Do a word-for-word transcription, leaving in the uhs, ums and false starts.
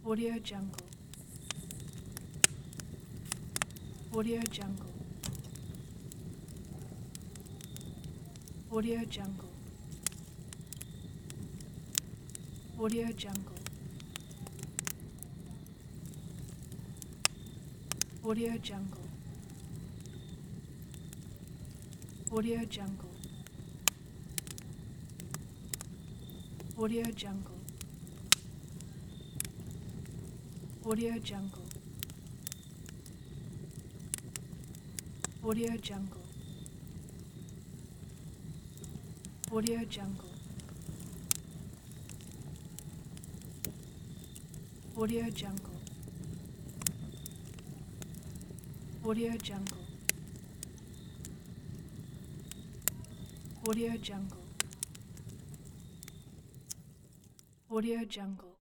Audio Jungle. Audio Jungle. Audio Jungle. Audio Jungle. Audio Jungle. Audio Jungle. Audio Jungle. Audio Jungle. Audio Jungle. Audio Jungle. Audio Jungle. Audio Jungle. Audio Jungle. Audio Jungle.